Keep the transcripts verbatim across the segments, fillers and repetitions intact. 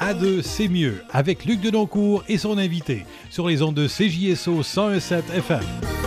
À deux, c'est mieux, avec Luc Denoncourt et son invité, sur les ondes de C J S O cent un virgule sept F M.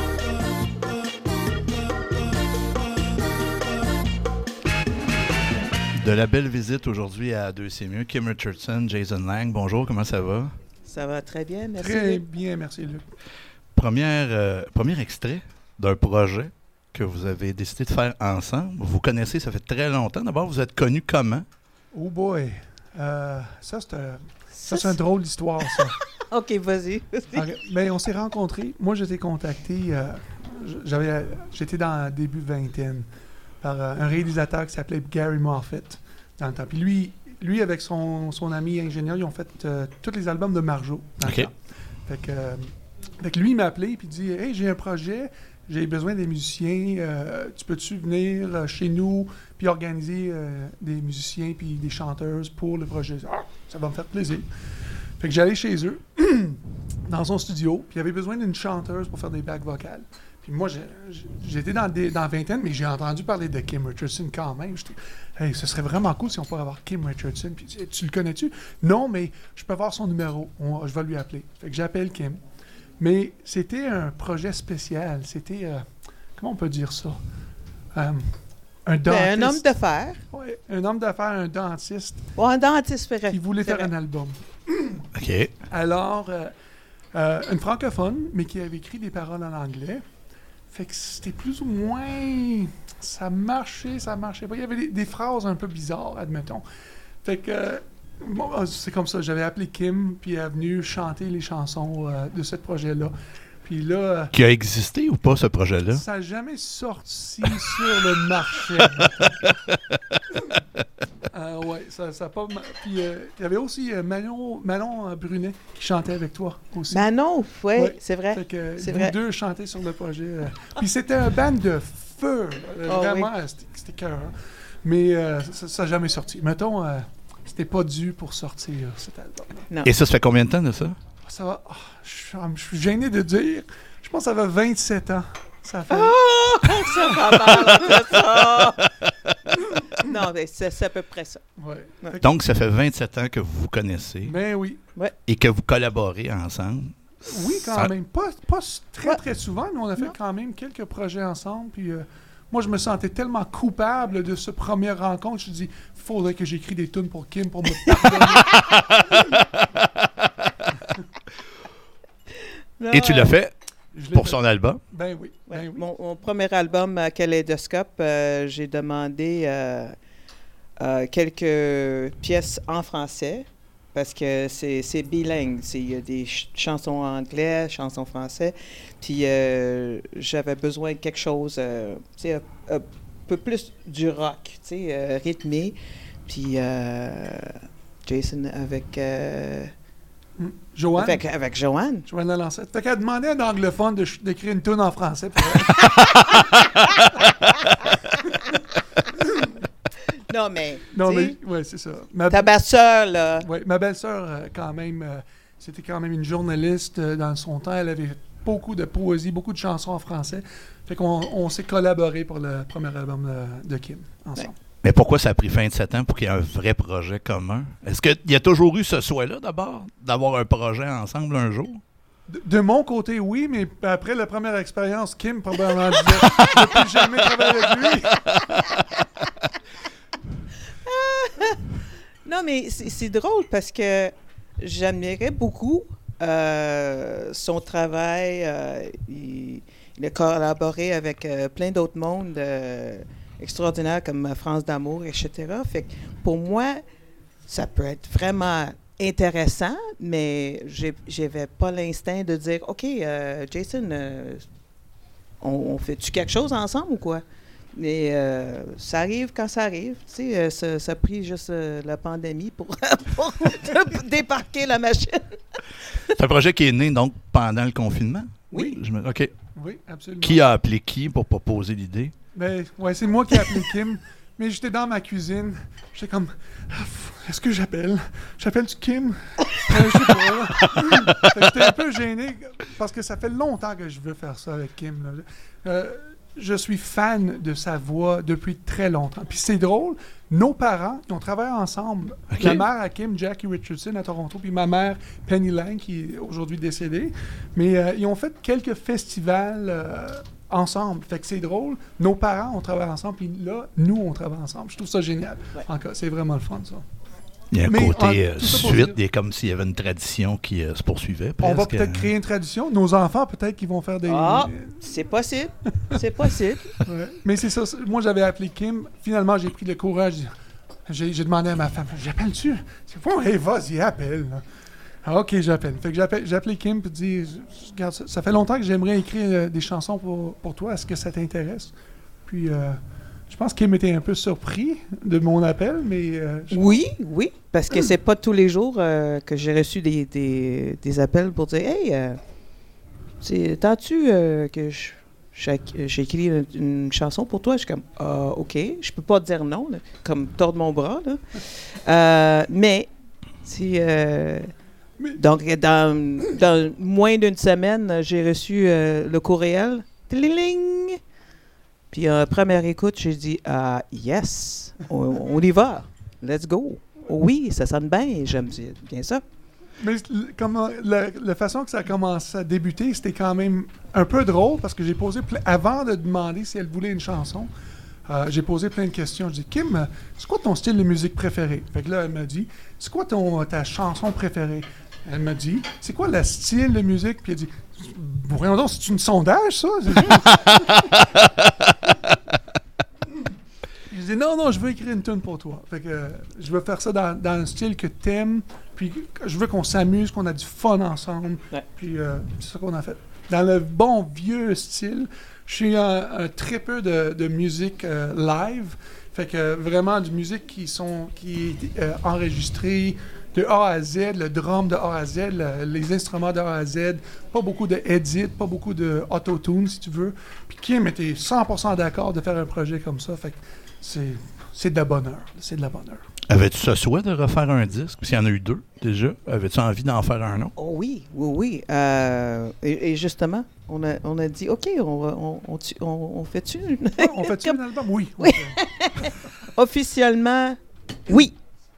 De la belle visite aujourd'hui à deux, c'est mieux. Kim Richardson, Jason Lang, bonjour, comment ça va? Ça va très bien, merci. Très Luc. bien, merci Luc. Première, euh, premier extrait d'un projet que vous avez décidé de faire ensemble. Vous connaissez, ça fait très longtemps. D'abord, vous êtes connus comment? Oh boy, euh, ça c'est un, ça, Ça, c'est une drôle d'histoire, ça. OK, vas-y. Alors, ben, on s'est rencontrés. Moi, j'étais contacté, euh, j'avais, j'étais dans le début vingtaine par euh, un réalisateur qui s'appelait Gary Moffett dans le temps. Puis lui, lui avec son, son ami ingénieur, ils ont fait euh, tous les albums de Marjo dans OK. le temps. Fait que, euh, fait que lui, il m'a appelé et il dit « Hey, j'ai un projet, j'ai besoin des musiciens, euh, tu peux-tu venir euh, chez nous puis organiser euh, des musiciens puis des chanteuses pour le projet? » Ah, ça va me faire plaisir. Fait que j'allais chez eux, dans son studio, puis il avait besoin d'une chanteuse pour faire des backs vocales. Puis moi, j'ai- j'ai- j'étais dans, des, dans la vingtaine, mais j'ai entendu parler de Kim Richardson quand même. J'étais, hey, ce serait vraiment cool si on pourrait avoir Kim Richardson. Puis tu, tu le connais-tu? Non, mais je peux avoir son numéro. On- je vais lui appeler. Fait que j'appelle Kim. Mais c'était un projet spécial. C'était, euh, comment on peut dire ça? Euh, un dentiste. Ben, un homme d'affaires. Ouais, un homme d'affaires, un dentiste Ou un dentiste, ferait. qui voulait c'est faire vrai. un album. OK. Alors, euh, euh, une francophone, mais qui avait écrit des paroles en anglais. Fait que c'était plus ou moins... Ça marchait, ça marchait pas. Il y avait des, des phrases un peu bizarres, admettons. Fait que... euh, bon, euh, c'est comme ça. J'avais appelé Kim, puis elle est venue chanter les chansons euh, de ce projet-là. Puis là... euh, Qui a existé ou pas, ce projet-là? ça n'a jamais sorti sur le marché. Euh, ouais, ça n'a pas... ma- Puis euh, il y avait aussi euh, Manon, Manon euh, Brunet qui chantait avec toi aussi. Manon, oui, Ouais. c'est vrai. Fait que c'est vous vrai. deux chantaient sur le projet. euh. Puis c'était un band de feu. euh, Oh, vraiment, c'était, c'était cœur. Mais euh, ça n'a jamais sorti. Mettons, euh, c'était pas dû pour sortir cet album. Et ça, ça fait combien de temps de ça? Ça va... ah, je suis- je suis gêné de dire. Je pense que ça va vingt-sept ans. Ça fait... Oh, ça va mal, c'est ça. Non, mais c'est, c'est à peu près ça. Ouais. Fait que- Donc, ça fait vingt-sept ans que vous vous connaissez Ben oui. et que vous collaborez ensemble. Oui, quand Ça- même. Pas, pas s- très, Ouais. très souvent, mais on a fait Non. quand même quelques projets ensemble. Puis euh, moi, je me sentais tellement coupable de ce première rencontre. Je me dis, il faudrait que j'écris des tunes pour Kim pour me pardonner. Et tu l'as fait Je l'ai pour fait. son album. Ben oui. Ouais, Ben oui. mon, mon premier album, euh, Kaleidoscope, euh, j'ai demandé euh, euh, quelques pièces en français parce que c'est, c'est bilingue. C'est- Il y a des ch- chansons en anglais, chansons en français. Puis euh, j'avais besoin de quelque chose, euh, tu sais, un, un peu plus du rock, tu sais, euh, rythmé. Puis euh, Jason avec, euh, Hmm. Joanne. avec, avec Joanne. Joanne Lalancette. Fait qu'elle a demandé à un anglophone de ch- d'écrire une tune en français. Pour Non, mais, non, tu mais sais, ouais, c'est ça. Ma, ta belle-sœur, là. ouais, ma belle-sœur, euh, quand même, euh, c'était quand même une journaliste euh, dans son temps. Elle avait beaucoup de poésie, beaucoup de chansons en français. Fait qu'on on s'est collaboré pour le premier album de, de Kim, ensemble. Mais pourquoi ça a pris vingt-sept ans pour qu'il y ait un vrai projet commun? Est-ce qu'il y a toujours eu ce souhait-là, d'abord, d'avoir un projet ensemble un jour? De, de mon côté, oui, mais après la première expérience, Kim probablement disait « Je ne plus jamais travailler avec lui. Non, mais c'est, c'est drôle parce que j'admirais beaucoup euh, son travail. euh, il, il a collaboré avec euh, plein d'autres mondes euh, extraordinaires comme France d'amour, et cetera. Fait que pour moi, ça peut être vraiment intéressant, mais j'ai, j'avais pas l'instinct de dire « OK, euh, Jason, euh, on, on fait-tu quelque chose ensemble ou quoi? » Mais euh, ça arrive quand ça arrive. Tu sais, euh, ça, ça a pris juste euh, la pandémie pour, pour débarquer la machine. C'est un projet qui est né, donc, pendant le confinement? Oui. Je me- OK. Oui, absolument. Qui a appelé qui pour proposer l'idée? Ben, ouais, c'est moi qui ai appelé Kim, mais j'étais dans ma cuisine. J'étais comme, ah, pff, est-ce que j'appelle? J'appelle-tu Kim? Euh, je sais pas. Fait que j'étais un peu gêné parce que ça fait longtemps que je veux faire ça avec Kim. Là. Euh, je suis fan de sa voix depuis très longtemps. Puis c'est drôle, nos parents, ils ont travaillé ensemble. Ok. La mère à Kim, Jackie Richardson à Toronto, puis ma mère, Penny Lang, qui est aujourd'hui décédée. Mais euh, ils ont fait quelques festivals euh, ensemble. Fait que c'est drôle. Nos parents, on travaille ensemble, puis là, nous, on travaille ensemble. Je trouve ça génial. Ouais. Encore, c'est vraiment le fun, ça. Il y a un Mais, côté en- euh, tout ça pour suite, dire- il est comme s'il y avait une tradition qui euh, se poursuivait. On va presque. peut-être créer une tradition. Nos enfants, peut-être qu'ils vont faire des... Ah, c'est possible. C'est possible. Ouais. Mais c'est ça. c'est- Moi, j'avais appelé Kim. Finalement, j'ai pris le courage. J'ai, j'ai demandé à ma femme, j'appelle-tu? C'est bon, hey, vas-y, appelle. là. Ah, OK, j'appelle. Fait que j'appelle, j'ai appelé Kim et dit, regarde, ça, ça fait longtemps que j'aimerais écrire euh, des chansons pour, pour toi. Est-ce que ça t'intéresse? Puis, euh, je pense qu'il m'était un peu surpris de mon appel, mais... euh, je- Oui, oui, parce que c'est pas tous les jours euh, que j'ai reçu des, des, des appels pour dire « Hey, euh, c'est- t'as-tu euh, que je- j'ai j'ai écrit une, une chanson pour toi? » Je suis comme Ah, « OK, je peux pas dire non, là, comme tordre mon bras. Là. Euh, mais, si, euh, Mais- donc, dans, dans moins d'une semaine, j'ai reçu euh, le courriel. Tling! Puis, en première écoute, j'ai dit ah, yes, on, on y va. Let's go. Oui, ça sonne bien. J'aime bien ça. Mais l- comment, la, la façon que ça a commencé à débuter, c'était quand même un peu drôle parce que j'ai posé ple- avant de demander si elle voulait une chanson, euh, j'ai posé plein de questions. Je dis Kim, euh, c'est quoi ton style de musique préféré? Fait que là, elle m'a dit, c'est quoi ton, ta chanson préférée? Elle m'a dit, c'est quoi le style de musique? Puis elle dit, voyons donc, c'est une sondage, ça? Je dis non, non, je veux écrire une tune pour toi. Fait que euh, je veux faire ça dans, dans un style que t'aimes, puis que- je veux qu'on s'amuse, qu'on a du fun ensemble. Ouais. Puis euh, c'est ça qu'on a fait. Dans le bon vieux style, je suis un, un très peu de, de musique euh, live. Fait que euh, vraiment de musique qui sont qui est euh, enregistrée de A à Z, le drum de A à Z, le- les instruments de A à Z, pas beaucoup de edit, pas beaucoup de auto-tune si tu veux. Puis Kim était cent pour cent d'accord de faire un projet comme ça. Fait que c'est c'est de la bonheur, c'est de la bonheur. Avais-tu ce souhait de refaire un disque? S'il y en a eu deux déjà, avais-tu envie d'en faire un autre? Oh oui, oui, oui. Euh, et, et justement, on a, on a dit OK, on, va- on, on, tu- on, on fait-tu une- Ah, on fait-tu Comme- un album? Oui. Oui. Officiellement, oui.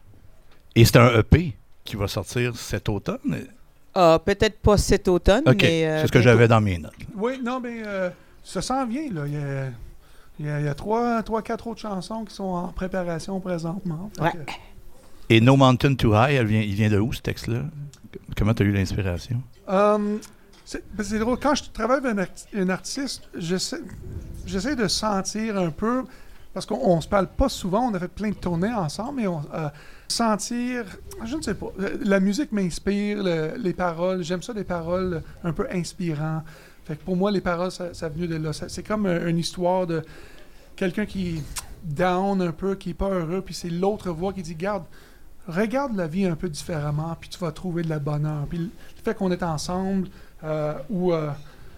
Et c'est un E P qui va sortir cet automne? Ah, peut-être pas cet automne, OK, mais. euh, c'est ce que bientôt. j'avais dans mes notes. Oui, non, mais euh, ça s'en vient, là. Il y a, il y a, il y a trois, trois, quatre autres chansons qui sont en préparation présentement. Fait Ouais. que, Et No Mountain Too High, elle vient, il vient de où, ce texte-là? Comment tu as eu l'inspiration? Euh, c'est ben, c'est drôle. Quand je travaille avec un, arti- un artiste, j'essaie, j'essaie de sentir un peu, parce qu'on on se parle pas souvent, on a fait plein de tournées ensemble, mais on, euh, sentir, je ne sais pas, euh, la musique m'inspire, le- les paroles, j'aime ça, des paroles un peu inspirantes. Fait que pour moi, les paroles, ça, ça venu de là. Ça- c'est comme euh, une histoire de quelqu'un qui est down un peu, qui est pas heureux, puis c'est l'autre voix qui dit, garde, regarde la vie un peu différemment, puis tu vas trouver de la bonheur. Puis le fait qu'on est ensemble, euh, où euh,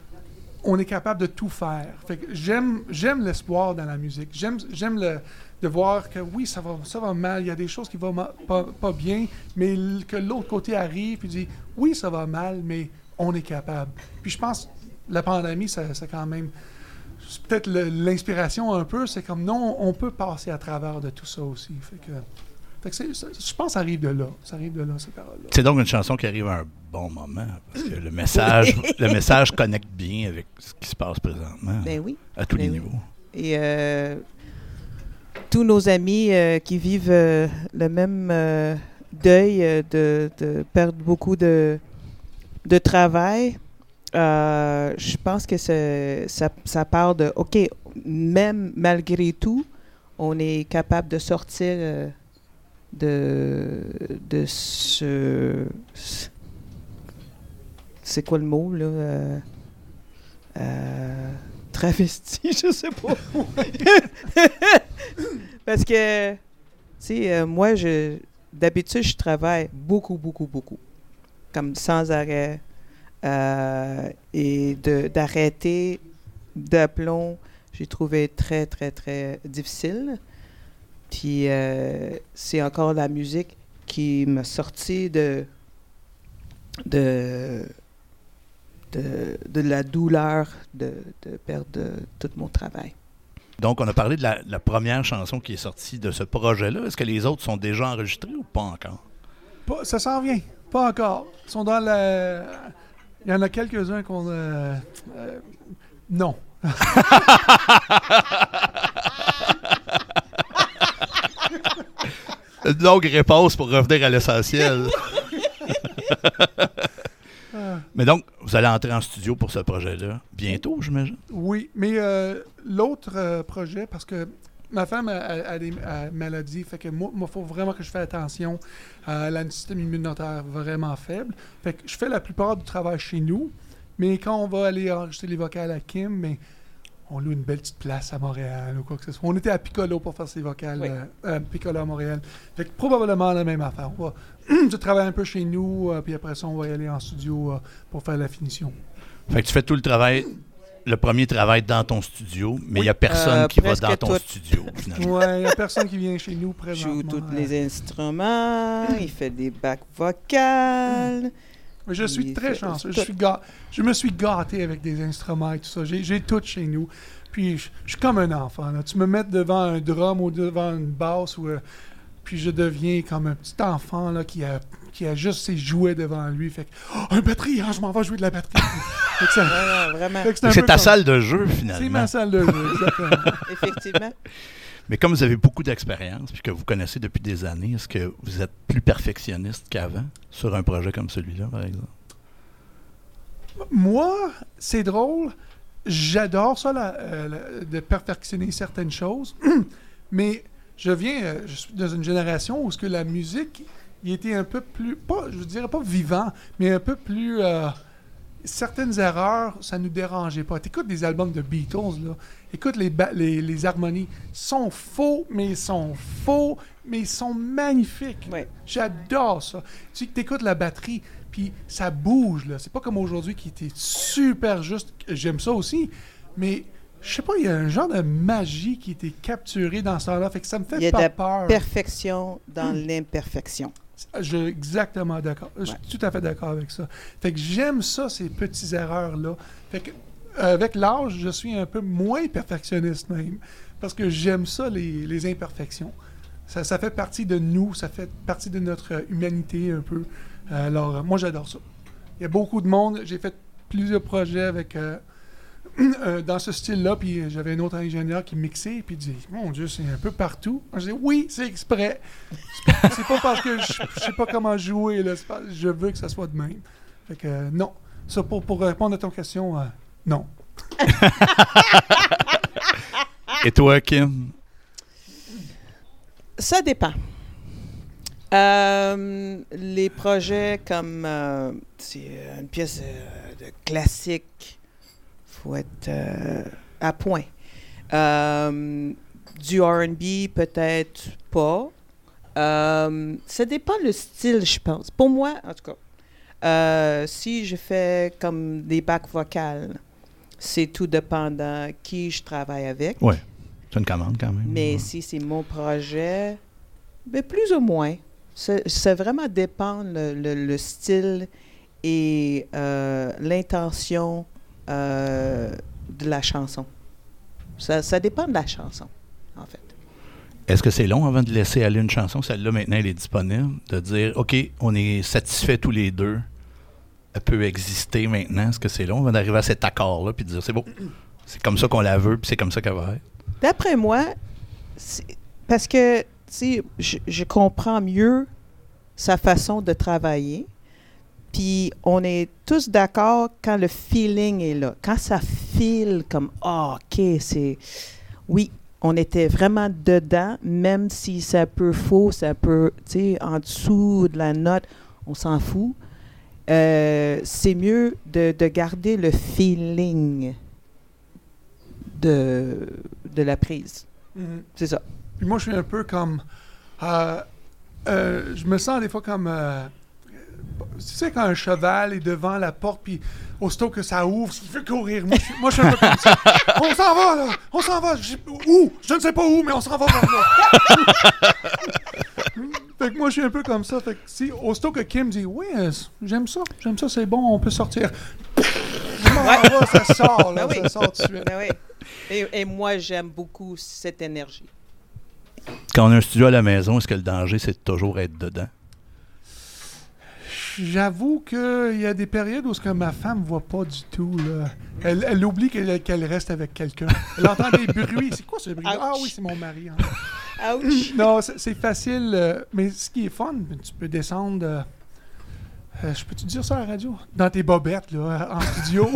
on est capable de tout faire. Fait que j'aime, j'aime l'espoir dans la musique. J'aime, j'aime le, de voir que oui, ça va, ça va mal, il y a des choses qui vont ma- pas, pas bien, mais l- que l'autre côté arrive et dit, oui, ça va mal, mais on est capable. Puis je pense, la pandémie, ça, ça quand même... C'est peut-être le- l'inspiration un peu, c'est comme non, on peut passer à travers de tout ça aussi. Fait que, fait que c'est- ça- je pense que ça arrive de là. Ça arrive de là, ces paroles-là. C'est donc une chanson qui arrive à un bon moment, parce que le message, le message connecte bien avec ce qui se passe présentement, Ben oui. à tous ben les oui. niveaux. Et euh, tous nos amis euh, qui vivent euh, le même euh, deuil euh, de, de perdre beaucoup de, de travail, euh, je pense que c'est- ça, ça part de, OK, même malgré tout, on est capable de sortir euh, de, de ce... C'est quoi le mot, là? Euh, euh, travesti, je sais pas. Parce que, tu sais, euh, moi, je, d'habitude, je travaille beaucoup, beaucoup, beaucoup. Comme sans arrêt. Euh, et de, d'arrêter d'aplomb, j'ai trouvé très, très, très difficile. Puis, euh, c'est encore la musique qui m'a sorti de, de, de, de la douleur de, de perdre tout mon travail. Donc, on a parlé de la, la première chanson qui est sortie de ce projet-là. Est-ce que les autres sont déjà enregistrés ou pas encore? Pas, ça s'en vient. Pas encore. Ils sont dans la... Il y en a quelques-uns qu'on... Euh, euh, non. Une longue réponse pour revenir à l'essentiel. Mais donc, vous allez entrer en studio pour ce projet-là bientôt, j'imagine? Oui, mais euh, l'autre euh, projet, parce que ma femme a, a, a des a maladies, fait que moi, il faut vraiment que je fasse attention. Euh, elle a un système immunitaire vraiment faible. Fait que je fais la plupart du travail chez nous, mais quand on va aller enregistrer les vocales à Kim, mais on loue une belle petite place à Montréal ou quoi que ce soit. On était à Piccolo pour faire ses vocales, oui. euh, à Piccolo à Montréal. Fait que probablement la même affaire. On va, je travaille un peu chez nous, euh, puis après ça, on va y aller en studio euh, pour faire la finition. Fait que tu fais tout le travail, le premier travail dans ton studio, mais il Oui. n'y a personne Euh, qui va presque dans ton tout. studio, finalement. Ouais, il n'y a personne qui vient chez nous Il présentement. joue tous les instruments, il fait des bacs vocales. Mais je suis Il très fait chanceux. tout. Je, suis ga- je me suis gâté avec des instruments et tout ça. J'ai, j'ai tout chez nous. Puis je, je suis comme un enfant. Là. Tu me mets devant un drum ou devant une basse, ou, euh, puis je deviens comme un petit enfant là, qui, a, qui a juste ses jouets devant lui. Fait que, oh, un batterie, hein, je m'en vais jouer de la batterie. Fait que ça- Vraiment, vraiment. fait que c'est un C'est peu ta comme- salle de jeu, finalement. C'est ma salle de jeu, exactement. Effectivement. Mais comme vous avez beaucoup d'expérience, puis que vous connaissez depuis des années, est-ce que vous êtes plus perfectionniste qu'avant sur un projet comme celui-là, par exemple? Moi, c'est drôle. J'adore ça, la- euh, la- de perfectionner certaines choses. Mais je viens, euh, je suis dans une génération où ce que la musique, il était un peu plus, pas, je dirais pas vivant, mais un peu plus... euh, certaines erreurs, ça nous dérangeait pas. T'écoutes des albums de Beatles, là. Écoute les, ba- les, les harmonies. Ils sont faux, mais ils sont faux, mais ils sont magnifiques. Ouais. J'adore ça. Tu sais, t'écoutes la batterie, puis ça bouge, là. C'est pas comme aujourd'hui qui était super juste. J'aime ça aussi, mais je sais pas, il y a un genre de magie qui était capturée dans ce temps-là. Fait que ça me fait Il y a pas de la peur. perfection dans l'imperfection. Je suis exactement d'accord. Je suis Ouais. tout à fait d'accord avec ça. Fait que j'aime ça, ces petites erreurs-là. Fait que, euh, avec l'âge, je suis un peu moins perfectionniste même. Parce que j'aime ça, les, les imperfections. Ça, ça fait partie de nous, ça fait partie de notre humanité un peu. Euh, alors, euh, moi, j'adore ça. Il y a beaucoup de monde. J'ai fait plusieurs projets avec... euh, Euh, dans ce style-là, puis euh, j'avais un autre ingénieur qui mixait, puis il dit « Mon Dieu, c'est un peu partout. » Je dis « Oui, c'est exprès. C'est pas, c'est pas parce que je, je sais pas comment jouer, là, c'est pas- je veux que ça soit de même. » Fait que euh, non. Ça, pour, pour répondre à ton question, euh, non. Et toi, Kim? Ça dépend. Euh, les projets comme euh, c'est une pièce euh, de classique, faut être euh, à point. Euh, du R and B, peut-être pas. Euh, ça dépend le style, je pense. Pour moi, en tout cas, euh, si je fais comme des bacs vocales, c'est tout dépendant qui je travaille avec. Oui, c'est une commande quand même. Mais Ouais. si c'est mon projet, ben plus ou moins. Ça, ça vraiment dépend le, le, le style et euh, l'intention euh, de la chanson. Ça, ça dépend de la chanson, en fait. Est-ce que c'est long avant de laisser aller une chanson? Celle-là, maintenant, elle est disponible. De dire, OK, on est satisfaits tous les deux. Elle peut exister maintenant. Est-ce que c'est long avant d'arriver à cet accord-là puis de dire, c'est bon, c'est comme ça qu'on la veut puis c'est comme ça qu'elle va être? D'après moi, c'est- parce que, tu sais, je, je comprends mieux sa façon de travailler. Puis on est tous d'accord quand le feeling est là. Quand ça file comme « Ah, OK, c'est... » Oui, on était vraiment dedans, même si c'est un peu faux, c'est un peu, tu sais, en dessous de la note, on s'en fout. Euh, c'est mieux de, de garder le feeling de, de la prise. Mhm. C'est ça. Puis moi, je suis un peu comme... euh, euh, je me sens des fois comme... euh, tu sais, quand un cheval est devant la porte, puis aussitôt que ça ouvre, il veut courir. Moi, je, suis- moi, je suis un peu comme ça. On s'en va, là! On s'en va! Je sais- où? Je ne sais pas où, mais on s'en va vers là. Fait que moi, je suis un peu comme ça. Fait que si, aussitôt que Kim dit « Oui, euh, j'aime ça, j'aime ça, c'est bon, on peut sortir. » Ouais. va, ça sort, là, Ben oui. ça sort tout de suite. Ben oui. Et, et moi, j'aime beaucoup cette énergie. Quand on a un studio à la maison, est-ce que le danger, c'est de toujours être dedans? J'avoue qu'il y a des périodes où ce que ma femme ne voit pas du tout. Là. Elle, elle oublie qu'elle, qu'elle reste avec quelqu'un. Elle entend des bruits. C'est quoi ce bruit? Ouch. Ah oui, c'est mon mari. Hein. Ouch! Non, c'est, c'est facile. euh, mais ce qui est fun, tu peux descendre... euh, euh, je peux-tu dire ça à la radio? Dans tes bobettes, là, en studio.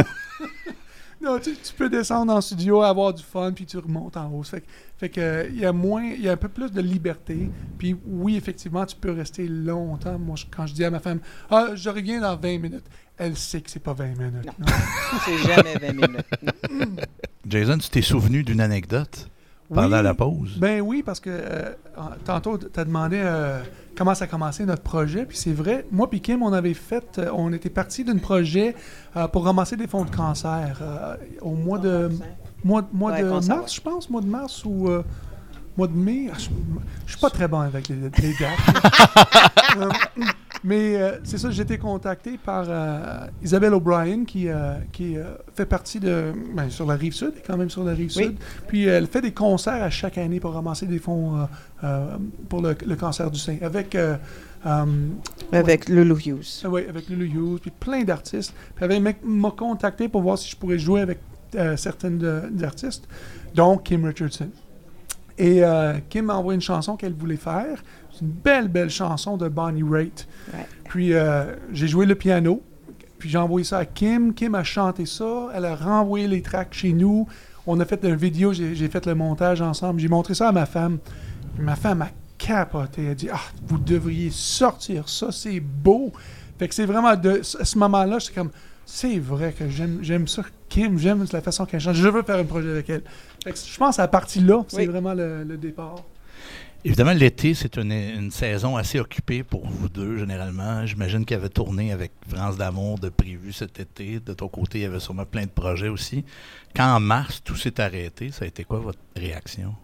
Non, tu, tu peux descendre en studio, avoir du fun, puis tu remontes en haut. Fait, que- fait que euh, il y a moins, il y a un peu plus de liberté. Puis oui, effectivement, tu peux rester longtemps. Moi, je- quand je dis à ma femme, ah, je reviens dans vingt minutes, elle sait que c'est pas vingt minutes. Non. non. C'est jamais vingt minutes. Non. Jason, tu t'es souvenu d'une anecdote pendant Oui, la pause? Ben oui, parce que euh, en- tantôt, tu as demandé euh, comment ça a commencé notre projet. Puis c'est vrai, moi puis Kim, on avait fait, euh, on était parti d'un projet euh, pour ramasser des fonds de cancer euh, au mois de, mois, mois Ouais, de cancer, mars, je pense, mois de mars ou euh, mois de mai. Ah, je, je suis pas très bon avec les, les dates. là. Euh, mais euh, c'est ça, j'ai été contacté par euh, Isabelle O'Brien qui, euh, qui euh, fait partie de... Ben, sur la Rive-Sud, quand même sur la Rive-Sud. Oui. Puis euh, elle fait des concerts à chaque année pour ramasser des fonds euh, euh, pour le, le cancer du sein. Avec... euh, euh, Avec Lulu Hughes. ah oui, avec Lulu Hughes, puis plein d'artistes. Puis elle avait- m'a contacté pour voir si je pourrais jouer avec euh, certaines de- d'artistes, dont Kim Richardson. Et euh, Kim m'a envoyé une chanson qu'elle voulait faire. C'est une belle, belle chanson de Bonnie Raitt. Ouais. Puis euh, j'ai joué le piano. Puis j'ai envoyé ça à Kim. Kim a chanté ça. Elle a renvoyé les tracks chez nous. On a fait une vidéo. J'ai, j'ai fait le montage ensemble. J'ai montré ça à ma femme. Puis ma femme a capoté. Elle a dit « Ah, vous devriez sortir ça. C'est beau. » Fait que c'est vraiment de à ce moment-là, c'est comme... C'est vrai que j'aime, j'aime ça. Kim, j'aime la façon qu'elle chante. Je veux faire un projet avec elle. Fait que je pense à la partie là, c'est Oui. vraiment le, le départ. Évidemment, l'été, c'est une, une saison assez occupée pour vous deux, généralement. J'imagine qu'il y avait tourné avec France d'amour de prévu cet été. De ton côté, il y avait sûrement plein de projets aussi. Quand en mars, tout s'est arrêté, ça a été quoi votre réaction?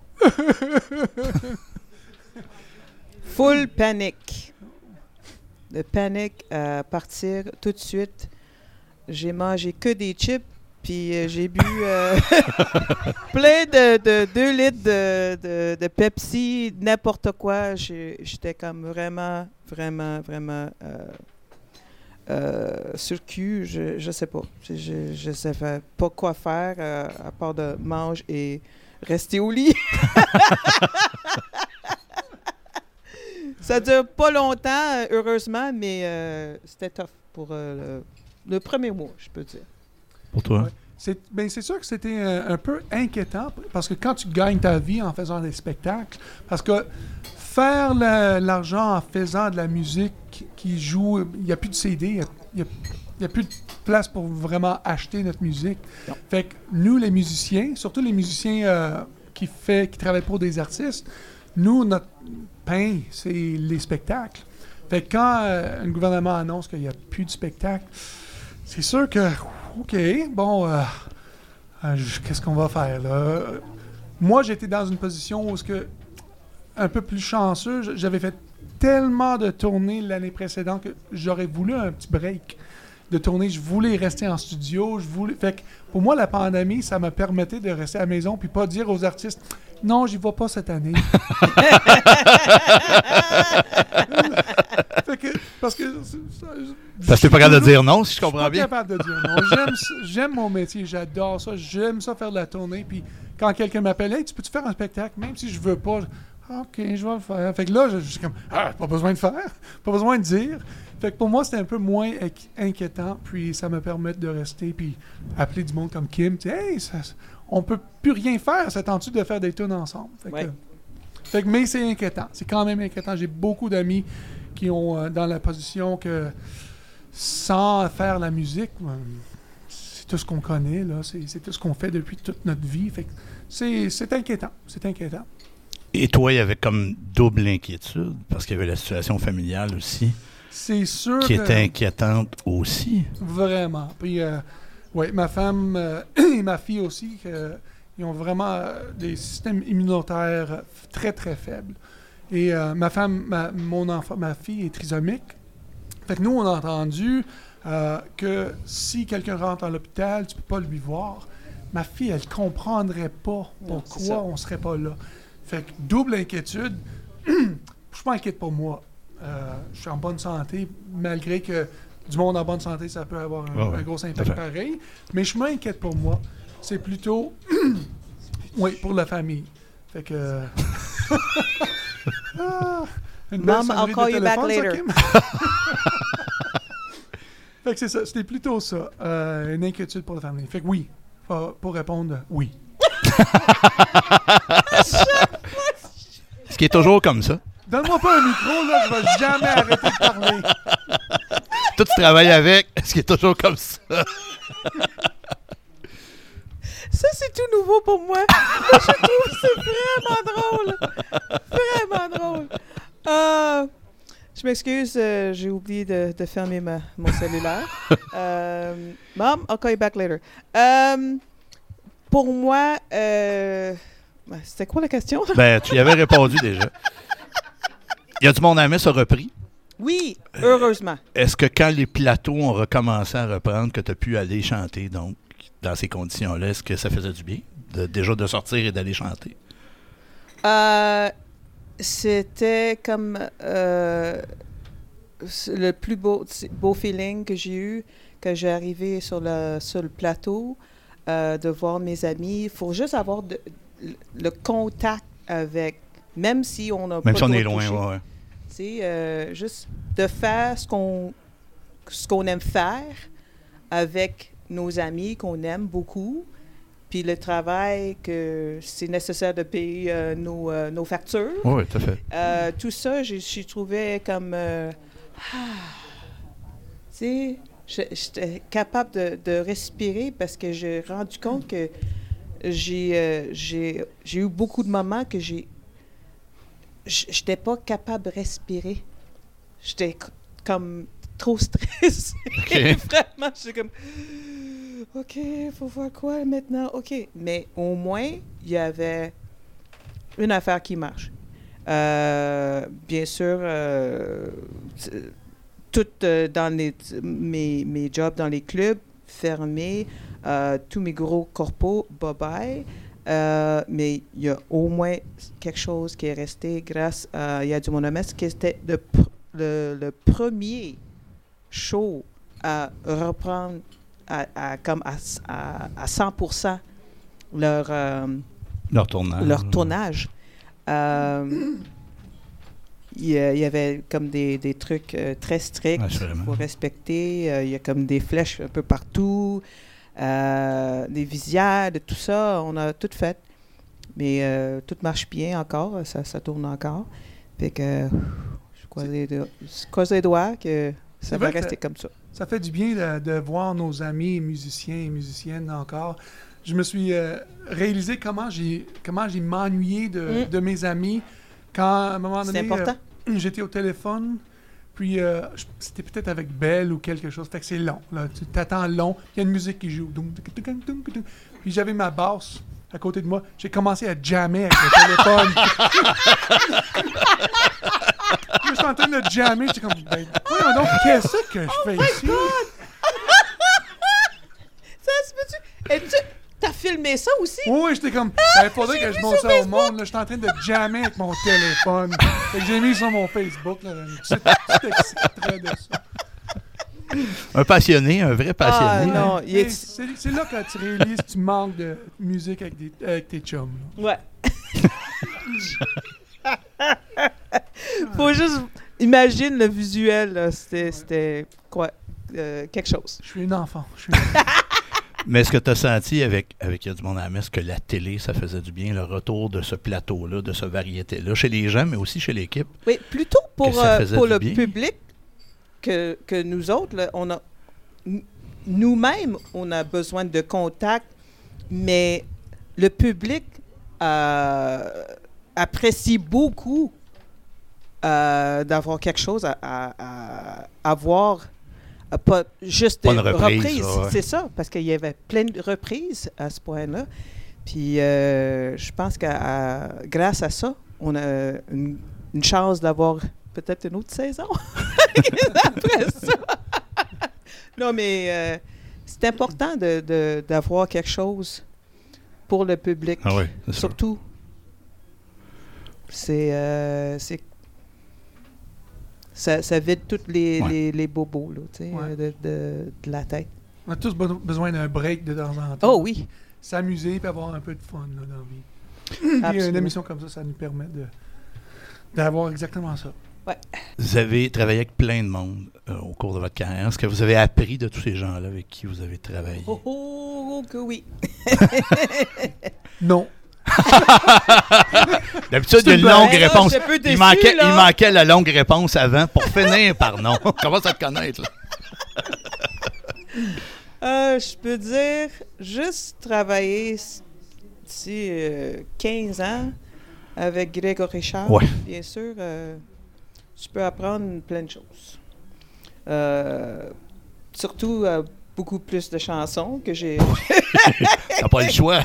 Full panique. De panique à partir tout de suite. J'ai mangé que des chips, puis euh, j'ai bu euh, plein de, de deux litres de, de, de Pepsi, n'importe quoi. J'ai- J'étais comme vraiment, vraiment, vraiment euh, euh, sur le cul. Je, je sais pas. Je, je, je sais pas quoi faire euh, à part de manger et rester au lit. Ça dure pas longtemps, euh, heureusement, mais euh, c'était tough pour euh, le, le premier mois, je peux dire. Pour toi? Ouais. C'est, ben c'est sûr que c'était euh, un peu inquiétant parce que quand tu gagnes ta vie en faisant des spectacles, parce que faire le- l'argent en faisant de la musique qui, qui joue, il n'y a plus de C D, il n'y a, il y a- il y a plus de place pour vraiment acheter notre musique. Non. Fait que nous, les musiciens, surtout les musiciens euh, qui, fait, qui travaillent pour des artistes, nous, notre pain, c'est les spectacles. Fait que quand euh, un gouvernement annonce qu'il n'y a plus de spectacle, c'est sûr que, OK, bon, euh, euh, je- qu'est-ce qu'on va faire là? Euh, Moi, j'étais dans une position où, ce que, un peu plus chanceux, j- j'avais fait tellement de tournées l'année précédente que j'aurais voulu un petit break de tournée. Je voulais rester en studio. Je voulais... Fait que pour moi, la pandémie, ça m'a permis de rester à la maison puis pas dire aux artistes « Non, j'y vais pas cette année. » Fait que, parce que... ça- Parce que t'es pas capable de dire non, si je je suis comprends pas bien. capable de dire non. J'aime, ça- j'aime mon métier, j'adore ça. J'aime ça faire de la tournée. Puis quand quelqu'un m'appelle, hey, tu peux-tu faire un spectacle, même si je veux pas, je- ah, ok, je vais le faire. Fait que là, je, je suis comme, ah, pas besoin de faire, pas besoin de dire. Fait que pour moi, c'était un peu moins inqui- inquiétant. Puis ça me permet de rester, puis appeler du monde comme Kim, tu sais, hey, ça, on peut plus rien faire. Ça tente-tu de faire des tunes ensemble? Fait que, Ouais. fait que, mais c'est inquiétant. C'est quand même inquiétant. J'ai beaucoup d'amis qui ont euh, dans la position que sans faire la musique, euh, c'est tout ce qu'on connaît, là. C'est, c'est tout ce qu'on fait depuis toute notre vie. Fait que c'est, c'est inquiétant. C'est inquiétant. Et toi, il y avait comme double inquiétude, parce qu'il y avait la situation familiale aussi, C'est sûr qui que... était inquiétante aussi. Vraiment. Puis, euh, ouais, ma femme euh, et ma fille aussi, que, ils ont vraiment euh, des systèmes immunitaires euh, très, très faibles. Et euh, ma femme, ma, mon enfant, ma fille est trisomique. Fait que nous, on a entendu euh, que si quelqu'un rentre à l'hôpital, tu peux pas lui voir. Ma fille, elle comprendrait pas pourquoi on serait pas là. Fait que double inquiétude. Je suis pas inquiète pour moi. Euh, je suis en bonne santé, malgré que du monde en bonne santé, ça peut avoir un, oh, un gros impact pareil. Mais je m'inquiète pour moi. C'est plutôt... oui, pour la famille. Fait que... ah, une belle Mom, I'll call you back later. Fait que c'est ça. C'était plutôt ça. Euh, une inquiétude pour la famille. Fait que oui. Pour, pour répondre, oui. Ce qui est toujours comme ça. Donne-moi pas un micro, là, je vais jamais arrêter de parler. Toi, tu travailles avec, ce qui est toujours comme ça. Ça, c'est tout nouveau pour moi. Je trouve que c'est vraiment drôle. Vraiment drôle. Euh, je m'excuse, euh, j'ai oublié de, de fermer ma, mon cellulaire. Euh, Mom, I'll call you back later. Euh, pour moi, euh, c'était quoi la question? Ben, tu y avais répondu déjà. Y a du monde à Metz a repris? Oui, heureusement. Euh, est-ce que quand les plateaux ont recommencé à reprendre, que tu as pu aller chanter, donc, dans ces conditions-là, est-ce que ça faisait du bien, de, déjà de sortir et d'aller chanter? Euh, c'était comme euh, le plus beau, beau feeling que j'ai eu quand j'ai arrivé sur le, sur le plateau, euh, de voir mes amis. Il faut juste avoir de, le contact avec, même si on n'a pas Même si on est touché. loin, ouais. Tu sais, euh, juste de faire ce qu'on, ce qu'on aime faire avec nos amis qu'on aime beaucoup, puis le travail que c'est nécessaire de payer euh, nos, euh, nos factures. Oui, tout à fait. Euh, tout ça, j'ai, j'ai trouvé comme... Euh, ah, tu sais, j'étais capable de, de respirer parce que j'ai rendu compte que j'ai, euh, j'ai, j'ai eu beaucoup de moments que j'ai... J'étais pas capable de respirer. J'étais c- comme trop stressée. Okay. Vraiment, j'étais comme... OK, il faut voir quoi maintenant? OK. Mais au moins, il y avait une affaire qui marche. Euh, bien sûr, euh, tout euh, dans les, mes, mes jobs dans les clubs fermés, euh, tous mes gros corpos, bye-bye. Euh, mais il y a au moins quelque chose qui est resté grâce à Y'a du Monde à Metz, qui était le, pr- le, le premier show à reprendre à, à, comme à, à, à cent pour cent leur, euh, leur tournage. Leur tournage. Euh, il, y a, il y avait comme des, des trucs euh, très stricts qu'il faut respecter. Euh, il y a comme des flèches un peu partout. Euh, des visières, de tout ça, on a tout fait. Mais euh, tout marche bien encore, ça, ça tourne encore. Fait que je croise les, doigts, je croise les doigts que ça va rester ça, comme ça. Ça fait du bien de, de voir nos amis musiciens et musiciennes encore. Je me suis euh, réalisé comment j'ai comment j'ai m'ennuyé de, mm. de mes amis quand, à un moment donné, c'est important. Euh, j'étais au téléphone. Puis, euh, c'était peut-être avec Belle ou quelque chose. Fait que c'est long. Là. Tu t'attends long. Il y a une musique qui joue. Puis, j'avais ma basse à côté de moi. J'ai commencé à jammer avec le téléphone. Je suis en train de jammer. J'étais comme, ben, voyons donc, qu'est-ce que je fais oh ici? Ça se peut-tu? Et tu... T'as filmé ça aussi? Oui, oui, j'étais comme, il ah, faudrait que je montre ça Facebook. Au monde. J'étais en train de jammer avec mon téléphone. Fait que j'ai mis sur mon Facebook là, un petit, petit extrait de ça. Un passionné, un vrai passionné. Ah, non, hein? est... c'est, c'est là que tu réalises que tu manques de musique avec, des, avec tes chums. Là. Ouais. Faut juste... Imagine le visuel, là. C'était, c'était quoi? Euh, quelque chose. Je suis une enfant. Je suis une enfant. Mais est-ce que tu as senti avec, avec Il y a du monde à la messe que la télé, ça faisait du bien, le retour de ce plateau-là, de ce variété-là, chez les gens, mais aussi chez l'équipe? Oui, plutôt pour, euh, pour le bien. Public que, que nous autres, là, on a, nous-mêmes, on a besoin de contact, mais le public euh, apprécie beaucoup euh, d'avoir quelque chose à, à, à voir. Pas juste pas une reprise, reprise, ça, ouais. C'est ça, parce qu'il y avait plein de reprises à ce point-là. Puis euh, je pense que grâce à ça, on a une, une chance d'avoir peut-être une autre saison. Après ça. Non, mais euh, c'est important de, de, d'avoir quelque chose pour le public. Ah oui, c'est sûr. Surtout. C'est... Euh, c'est ça, ça vide tous les, Ouais. les, les bobos là, tu sais, Ouais. de, de, de la tête. On a tous be- besoin d'un break de temps en temps. Oh oui! S'amuser et avoir un peu de fun là, dans la vie. Puis une Absolument. émission comme ça, ça nous permet de, d'avoir exactement ça. Vous avez travaillé avec plein de monde euh, au cours de votre carrière. Est-ce que vous avez appris de tous ces gens-là avec qui vous avez travaillé? Oh, oh, que oui! Non. D'habitude, il y a C'est une une longue blague. réponse. Ah, je suis un peu il, déçu, manquait, là. il manquait la longue réponse avant pour finir par non. Commence à te connaître. Là. Euh, je peux dire, juste travailler ici euh, quinze ans avec Grégory Richard, Ouais. bien sûr, euh, tu peux apprendre plein de choses. Euh, surtout euh, beaucoup plus de chansons que j'ai. T'as pas le choix.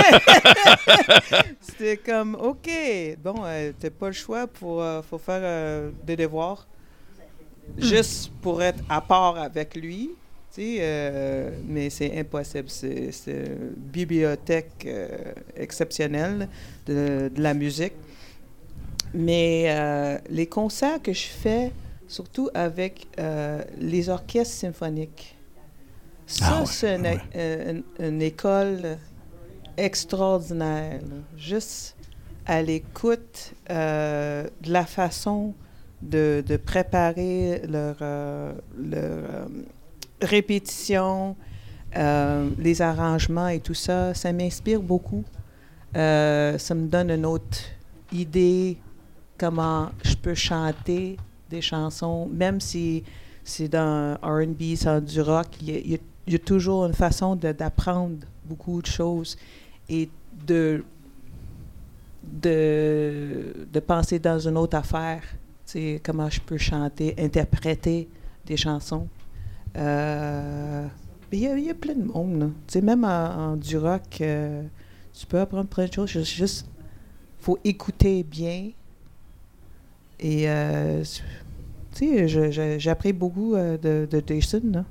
C'était comme, OK, bon, euh, t'as pas le choix pour euh, faut faire euh, des devoirs. Juste pour être à part avec lui. Tu sais, euh, mais c'est impossible. C'est, c'est une bibliothèque euh, exceptionnelle de, de la musique. Mais euh, les concerts que je fais, surtout avec euh, les orchestres symphoniques, ça, Ah ouais, c'est une, ouais. euh, une- une école extraordinaire. là. Juste à l'écoute euh, de la façon de, de préparer leur, euh, leur euh, répétition, euh, les arrangements et tout ça, ça m'inspire beaucoup. Euh, ça me donne une autre idée comment je peux chanter des chansons, même si c'est dans R and B, c'est du rock, il y a, il y a- il y a toujours une façon de- d'apprendre beaucoup de choses et de, de, de penser dans une autre affaire. Tu sais, comment je peux chanter, interpréter des chansons. Euh, mais il y, a- il y a plein de monde, là. Tu sais, même en, en du rock, euh, tu peux apprendre plein de choses. Juste, juste faut écouter bien. Et, euh, tu sais, je- je- j'ai appris beaucoup euh, de, de Jason, là.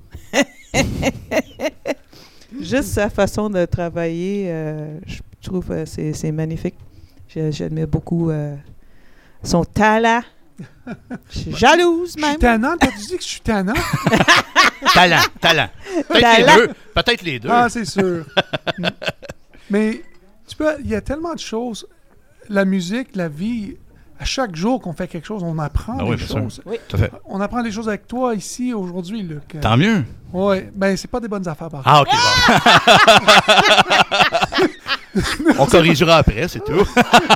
Juste sa façon de travailler, euh, je trouve que c'est, c'est magnifique. Je- J'admire beaucoup euh, son talent. Je suis jalouse, Je suis même. tannant. T'as-tu dit que je suis tannant? Talent, talent. Peut-être Talent. les deux. Peut-être les deux. Ah, c'est sûr. Mais tu peux, il y a tellement de choses. La musique, la vie, à chaque jour qu'on fait quelque chose, on apprend Ah des oui, bien sûr. choses. Tout à fait. On apprend des choses avec toi ici aujourd'hui, Luc. Tant mieux. Oui, ben c'est pas des bonnes affaires par Ah, OK. Bon. On corrigera après, c'est tout.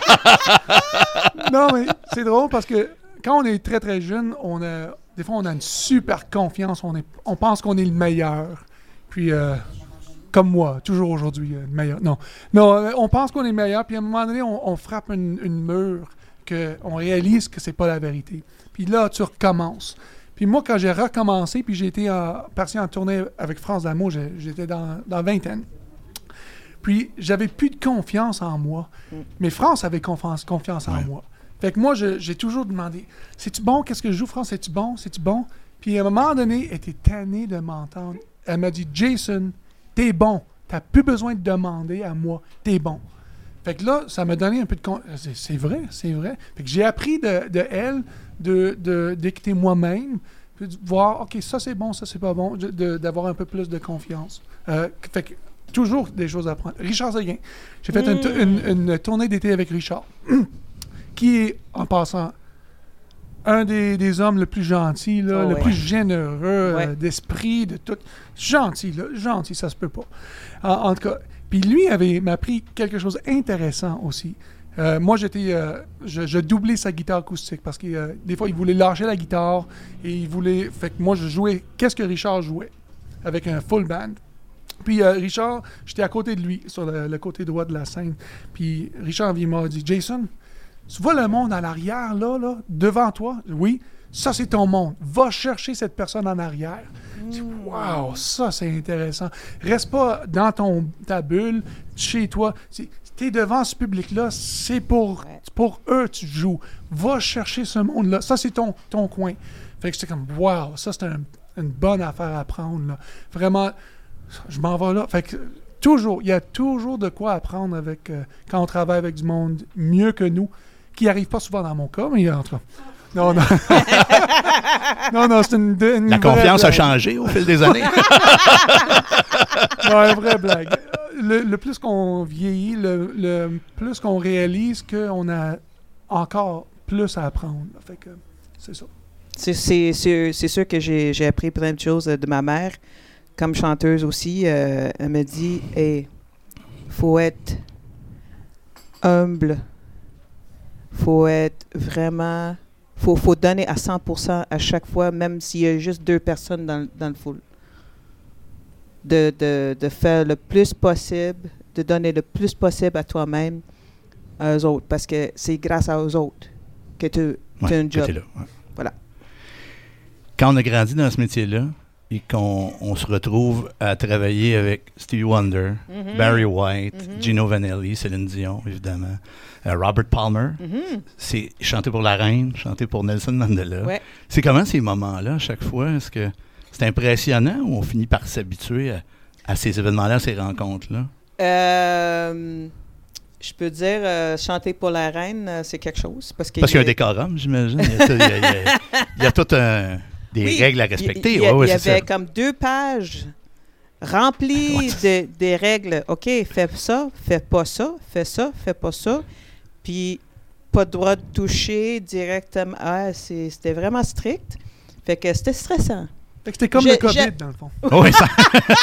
Non, mais c'est drôle parce que quand on est très, très jeune, on a, des fois, on a une super confiance. On, est, on pense qu'on est le meilleur. Puis, euh, comme moi, toujours aujourd'hui, euh, le meilleur. Non, non euh, on pense qu'on est le meilleur. Puis, à un moment donné, on, on frappe une, une mur qu'on réalise que c'est pas la vérité. Puis là, tu recommences. Puis moi, quand j'ai recommencé, puis j'ai été euh, parti en tournée avec France d'Amour, j'ai- j'étais dans, dans la vingtaine. Puis, j'avais plus de confiance en moi. Mais France avait confiance, confiance en Ouais. moi. Fait que moi, je- j'ai toujours demandé, c'est-tu bon? Qu'est-ce que je joue, France? C'est-tu bon? C'est-tu bon? Puis à un moment donné, elle était tannée de m'entendre. Elle m'a dit, Jason, t'es bon. T'as plus besoin de demander à moi. T'es bon. Fait que là, ça m'a donné un peu de... Con- c'est, c'est vrai, c'est vrai. Fait que j'ai appris de, de elle de, de, d'écouter moi-même, puis de voir, OK, ça c'est bon, ça c'est pas bon, de- de- d'avoir un peu plus de confiance. Euh, fait que toujours des choses à apprendre. Richard Seguin. J'ai fait une, tou- une, une tournée d'été avec Richard, qui est, en passant, un des, des hommes le plus gentil, là, Oh, le ouais. plus généreux euh, Ouais. d'esprit, de tout. Gentil, là, gentil, ça se peut pas. En, en tout cas, puis lui avait m'a appris quelque chose d'intéressant aussi. Euh, moi, j'étais, euh, je, je doublais sa guitare acoustique parce que euh, des fois, il voulait lâcher la guitare et il voulait. Fait que moi, je jouais. Qu'est-ce que Richard jouait avec un full band. Puis euh, Richard, j'étais à côté de lui, sur le, le côté droit de la scène. Puis Richard il m'a dit, Jason, tu vois le monde à l'arrière, là, là, devant toi? Oui, ça c'est ton monde. Va chercher cette personne en arrière. Je dis, wow, ça c'est intéressant. Reste pas dans ton, ta bulle, chez toi. Tu es devant ce public-là, c'est pour, Ouais. pour eux tu joues. Va chercher ce monde-là. Ça c'est ton, ton coin. Fait que j'étais comme, wow, ça c'est un, une bonne affaire à prendre. Là. Vraiment, je m'en vais là. Fait que toujours, il y a toujours de quoi apprendre avec euh, quand on travaille avec du monde mieux que nous, qui n'arrive pas souvent dans mon cas, mais en tout cas. Non, non. non, non, c'est une, une La confiance blague. a changé au fil des années. Non, une vraie blague. Le, le plus qu'on vieillit, le, le plus qu'on réalise qu'on a encore plus à apprendre. Fait que c'est ça. C'est, c'est, c'est, c'est sûr que j'ai, j'ai appris plein de choses de ma mère. Comme chanteuse aussi, euh, elle me dit, hey, faut être humble. Faut être vraiment... Faut, faut donner à cent pour cent à chaque fois, même s'il y a juste deux personnes dans, dans le foule. De, de, de faire le plus possible, de donner le plus possible à toi-même, aux autres, parce que c'est grâce à eux autres que tu as Ouais, un job. là, ouais. Voilà. Quand on a grandi dans ce métier-là et qu'on on se retrouve à travailler avec Stevie Wonder, Mm-hmm. Barry White, Mhm. Gino Vanelli, Céline Dion, évidemment, euh, Robert Palmer, Mm-hmm. c'est chanter pour la reine, chanter pour Nelson Mandela. Ouais. C'est comment ces moments-là, à chaque fois? Est-ce que c'est impressionnant ou on finit par s'habituer à, à ces événements-là, à ces rencontres-là? Euh, je peux dire, euh, chanter pour la reine, euh, c'est quelque chose. Parce, que Parce qu'il y a un il décorum, j'imagine. Il y a, tout- il y a- il y a- il y a tout un... des oui, règles à il y- respecter. Il y, a- Ouais, ouais, il y c'est avait ça. comme deux pages remplies Ouais. de, des règles. OK, fais ça, fais pas ça, fais ça, fais pas ça. Puis, pas de droit de toucher directement. Ah, c'est- c'était vraiment strict. Fait que c'était stressant. Fait que c'était comme J'ai- le COVID, j'ai- dans le fond. Oui, ça...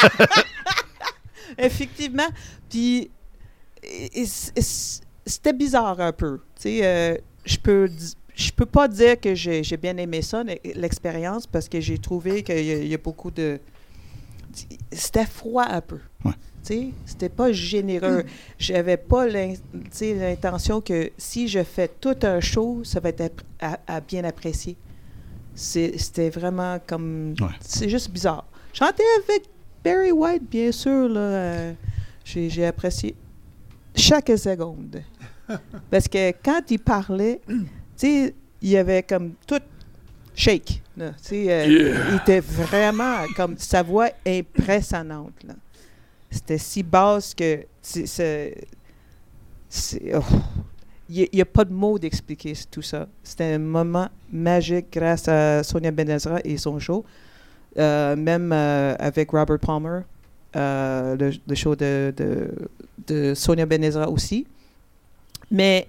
Effectivement. Puis, et- et c- c- c'était bizarre un peu. Tu sais, euh, je peux di- je peux pas dire que j'ai j'ai bien aimé ça, l'e- l'expérience, parce que j'ai trouvé qu'il y, a- il y a beaucoup de... C'était froid un peu. Ouais. Tu sais, c'était pas généreux. J'avais pas l'in- tu sais, l'intention que si je fais tout un show, ça va être ap- à, à bien apprécier. C'est- C'était vraiment comme... Ouais. C'est juste bizarre. Chanter avec Barry White, bien sûr, là, euh, j'ai j'ai apprécié chaque seconde. Parce que quand il parlait, tu sais, il y avait comme tout shake. Là, tu sais, euh, il était vraiment comme sa voix impressionnante. Là. C'était si basse que c'est, c'est, c'est- oh. il n'y a pas de mots d'expliquer tout ça. C'était un moment magique grâce à Sonia Benezra et son show. Euh, même euh, avec Robert Palmer, euh, le, le show de, de, de Sonia Benezra aussi. Mais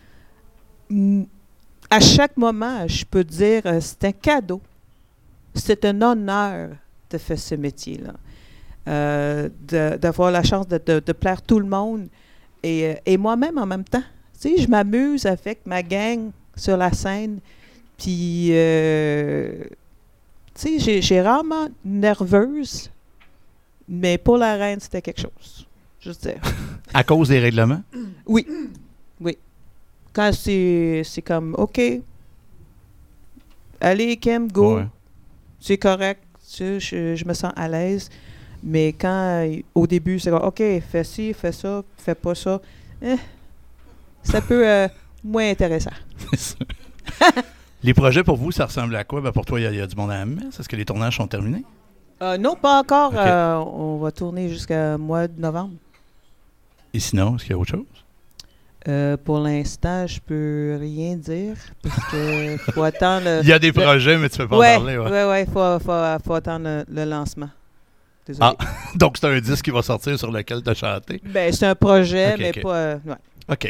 mm, à chaque moment, je peux dire, euh, c'est un cadeau. C'est un honneur de faire ce métier-là. Euh, de- d'avoir la chance de, de, de plaire tout le monde et, euh, et moi-même en même temps. Tu sais, je m'amuse avec ma gang sur la scène. Puis, euh, tu sais, j'ai, j'ai rarement nerveuse, mais pour la reine, c'était quelque chose. Juste dire. À cause des règlements? Oui, oui. Quand c'est, c'est comme, OK, allez, Kim, go, Ouais. c'est correct, tu sais, je, je me sens à l'aise. Mais quand, euh, au début, c'est comme, OK, fais ci, fais ça, fais pas ça, eh, ça peut euh, moins intéressant. C'est ça. Les projets pour vous, ça ressemble à quoi? Ben pour toi, il y, a- il y a du monde à la messe. Est-ce que les tournages sont terminés? Euh, non, pas encore. OK. Euh, on va tourner jusqu'au mois de novembre. Et sinon, est-ce qu'il y a autre chose? Euh, pour l'instant, je peux rien dire parce que faut attendre. le- Il y a des le- projets, mais tu peux pas ouais, en parler. Ouais. ouais, ouais, faut, faut, faut attendre le, le lancement. Désolé. Ah, donc c'est un disque qui va sortir sur lequel tu as chanté. Ben, c'est un projet, Ok, mais ok. pas. euh, ouais. OK.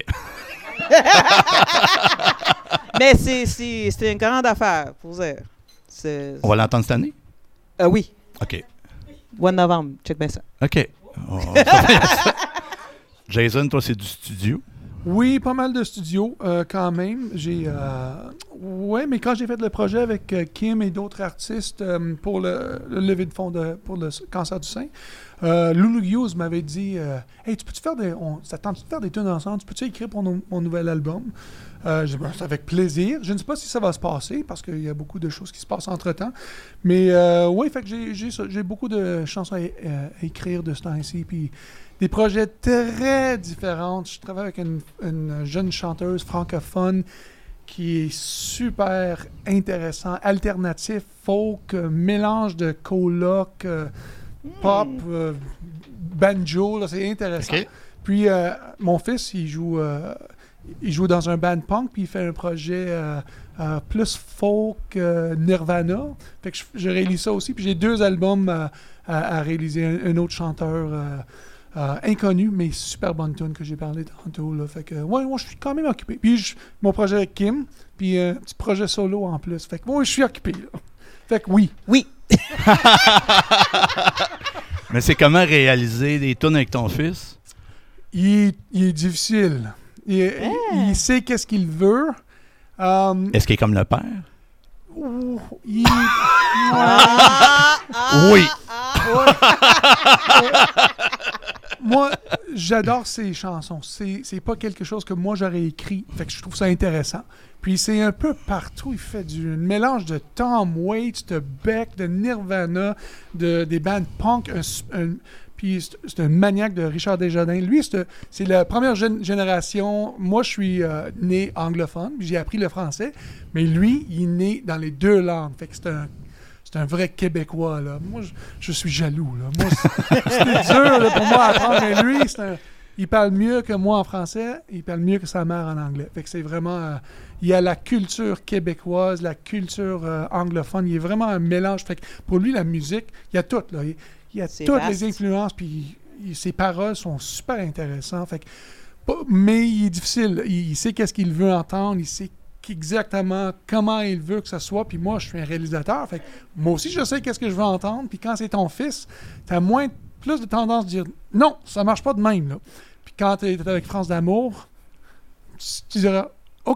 Mais c'est, c'est, c'est une grande affaire, pour dire. C'est, On va l'entendre cette année? Euh, oui, OK. mois de novembre, check bien ça. OK. On va travailler ça. Jason, toi, c'est du studio. Oui, pas mal de studios euh, quand même. J'ai, euh, ouais, mais quand j'ai fait le projet avec euh, Kim et d'autres artistes euh, pour le, le levée de fonds de, pour le cancer du sein, euh, Lulu Hughes m'avait dit euh, Hey, tu peux-tu faire des. On, ça tente de faire des tunes ensemble? Tu peux-tu écrire pour mon, mon nouvel album? Euh, j'ai dit, Ben, c'est avec plaisir. Je ne sais pas si ça va se passer parce qu'il y a beaucoup de choses qui se passent entre-temps. Mais euh, oui, fait que j'ai, j'ai, ça- j'ai beaucoup de chansons à, euh, à écrire de ce temps-ci. Puis des projets très différents. Je travaille avec une, une jeune chanteuse francophone qui est super intéressant, alternatif, folk, euh, mélange de coloc, euh, mm. pop, euh, banjo, là, c'est intéressant. Okay. Puis euh, mon fils, il joue, euh, il joue dans un band punk, puis il fait un projet euh, euh, plus folk, euh, Nirvana. Fait que je, je réalise ça aussi. Puis j'ai deux albums euh, à, à réaliser, un, un autre chanteur. Euh, Euh, inconnu, mais super bonne tune que j'ai parlé tantôt. Là. Fait que, ouais, moi, je suis quand même occupé. Puis, je, mon projet avec Kim, puis un euh, petit projet solo en plus. Fait que, moi, je suis occupé. Là. Fait que, oui. Oui. Mais c'est comment réaliser des tunes avec ton fils? Il est, il est difficile. Il, ah. il, il sait qu'est-ce qu'il veut. Um, Est-ce qu'il est comme le père? Oh, il... ah, ah, oui. Ah, moi, j'adore ces chansons. C'est, c'est pas quelque chose que moi j'aurais écrit. Fait que je trouve ça intéressant. Puis c'est un peu partout. Il fait du un mélange de Tom Waits, de Beck, de Nirvana, de, des bands punk. Un, un, puis c'est, c'est un maniaque de Richard Desjardins. Lui, c'est, c'est la première gén- génération. Moi, je suis euh, né anglophone. Puis j'ai appris le français. Mais lui, il est né dans les deux langues. Fait que c'est un C'est un vrai Québécois, là. Moi, je, je suis jaloux, là. Moi, c'est, c'était dur là, pour moi à apprendre, mais lui, c'est un, il parle mieux que moi en français, il parle mieux que sa mère en anglais. Fait que c'est vraiment... Euh, il y a la culture québécoise, la culture euh, anglophone, il est vraiment un mélange. Fait que pour lui, la musique, il y a tout, là. Il, il y a c'est toutes vaste. les influences, puis il, ses paroles sont super intéressantes. Fait que, mais il est difficile. Il, il sait qu'est-ce qu'il veut entendre, il sait exactement comment il veut que ça soit, puis moi, je suis un réalisateur, fait que moi aussi, je sais qu'est-ce que je veux entendre, puis quand c'est ton fils, t'as moins, plus de tendance à dire « Non, ça marche pas de même, là. » Puis quand t'es, t'es avec France d'amour, tu, tu diras « OK. »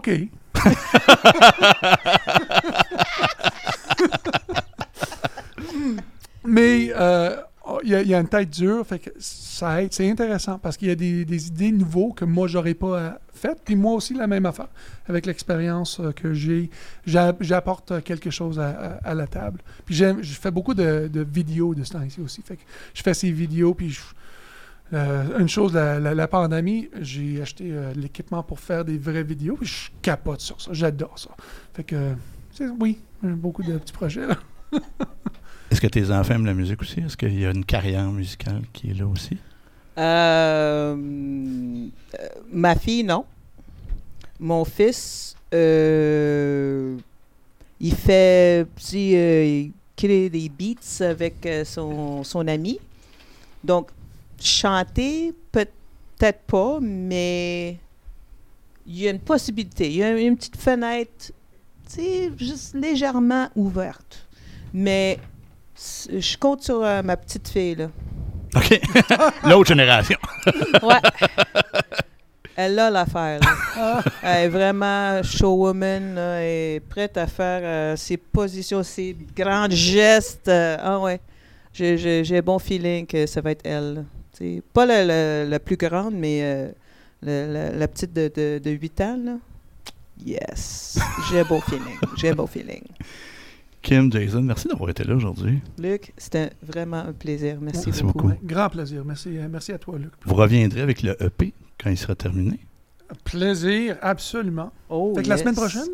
Mais euh, il y, y a une tête dure, fait que ça aide, c'est intéressant parce qu'il y a des, des idées nouveaux que moi j'aurais pas euh, faites, puis moi aussi la même affaire avec l'expérience euh, que j'ai, j'a, j'apporte quelque chose à, à, à la table. Puis j'aime, je fais beaucoup de, de vidéos de ce temps-ci aussi, fait que je fais ces vidéos, puis je, euh, une chose, la, la, la pandémie, j'ai acheté euh, l'équipement pour faire des vraies vidéos, puis je capote sur ça, j'adore ça. Fait que c'est, oui, beaucoup de petits projets là. Est-ce que tes enfants aiment la musique aussi? Est-ce qu'il y a une carrière musicale qui est là aussi? Euh, euh, ma fille, non. Mon fils, euh, il fait petit, euh, il crée des beats avec euh, son, son ami. Donc, chanter, peut-être pas, mais il y a une possibilité. Il y a une petite fenêtre, tu sais, juste légèrement ouverte. Mais je compte sur euh, ma petite fille, là. OK. L'autre génération. Ouais. Elle a l'affaire, là. Elle est vraiment showwoman, là. Elle est prête à faire euh, ses positions, ses grands gestes. Euh, ah ouais. J'ai, j'ai, j'ai un bon feeling que ça va être elle. T'sais, pas la, la, la plus grande, mais euh, la, la, la petite de, de, de huit ans, là. Yes. J'ai un bon feeling. J'ai un bon feeling. Kim, Jason, merci d'avoir été là aujourd'hui. Luc, c'était vraiment un plaisir. Merci, merci beaucoup. beaucoup. Grand plaisir. Merci, merci à toi, Luc. Vous reviendrez avec le E P quand il sera terminé? Plaisir, absolument. Oh, fait que yes. la semaine prochaine?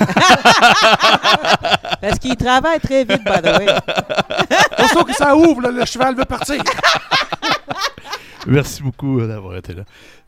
Parce qu'il travaille très vite, by the way. Aussitôt que ça ouvre, là, le cheval veut partir. Merci beaucoup d'avoir été là.